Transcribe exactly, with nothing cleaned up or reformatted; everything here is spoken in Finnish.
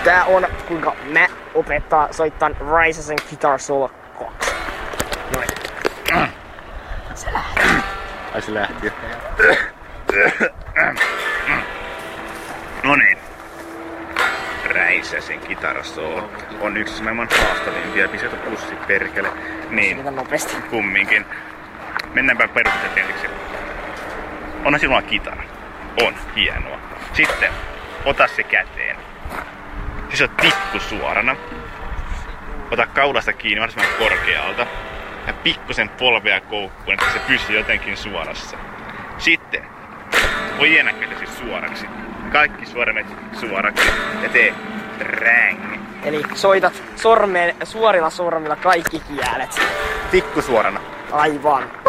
Tää on kuinka mä opettaa soittaa Risesin Guitar Solo kaksi. Noin. Se lähti. Ai se lähti. No niin. Risesin Guitar Solo on yksi maailman haastavimpia biisejä pussi perkele. Niin. Mitä nopeasti. Kumminkin. Mennäänpä perusteet ensiksi. Onhan sinulla kitara. On. Hienoa. Sitten ota se käteen. Siis on tikku suorana. Ota kaulasta kiinni mahdollisimman korkealta. Ja pikkusen polvea koukkuun, että se pysyy jotenkin suorassa. Sitten ojenna kätesi suoraksi. Kaikki suoramet suoraksi. Ja tee rängi. Eli soitat sormeen, suorilla sormilla kaikki kielet. Tikku suorana. Aivan.